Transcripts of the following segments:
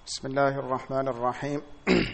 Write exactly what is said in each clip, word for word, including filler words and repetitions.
Bismillahir Rahmanir Rahim.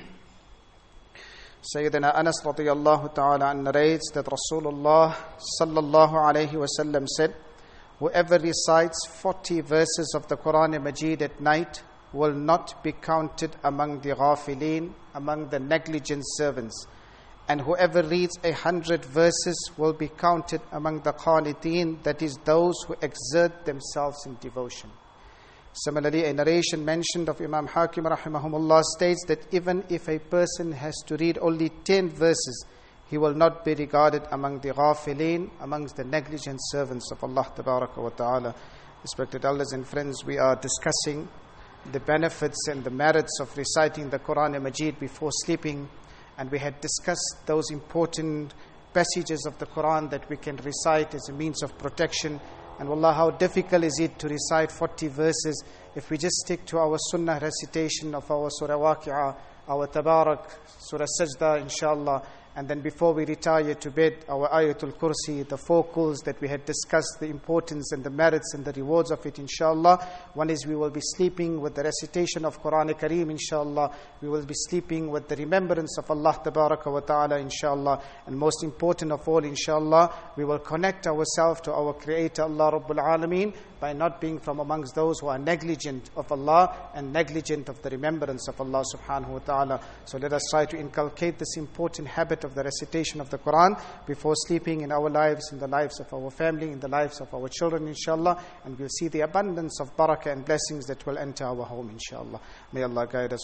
Sayyidina Anas radiyallahu ta'ala narrates that Rasulullah sallallahu alayhi wasallam said, whoever recites forty verses of the Quran Majid at night will not be counted among the ghafileen, among the negligent servants. And whoever reads a hundred verses will be counted among the qaniteen, that is those who exert themselves in devotion. Similarly, a narration mentioned of Imam Hakim rahimahumullah states that even if a person has to read only ten verses, he will not be regarded among the ghafileen, amongst the negligent servants of Allah tabaraka wa ta'ala. Respected elders and friends, we are discussing the benefits and the merits of reciting the Quran Majid before sleeping, and we had discussed those important passages of the Quran that we can recite as a means of protection. And wallah, how difficult is it to recite forty verses if we just stick to our sunnah recitation of our Surah Waqi'ah, our Tabarak, Surah Sajda, inshallah. And then before we retire to bed, our Ayatul Kursi, the four quls that we had discussed, the importance and the merits and the rewards of it, inshallah. One is we will be sleeping with the recitation of Quran Kareem, inshallah. We will be sleeping with the remembrance of Allah Tabaraka wa Ta'ala, inshallah. And most important of all, inshallah, we will connect ourselves to our Creator, Allah Rabbul Alameen, by not being from amongst those who are negligent of Allah and negligent of the remembrance of Allah subhanahu wa ta'ala. So let us try to inculcate this important habit of the recitation of the Quran before sleeping in our lives, in the lives of our family, in the lives of our children, inshallah. And we'll see the abundance of barakah and blessings that will enter our home, inshallah. May Allah guide us.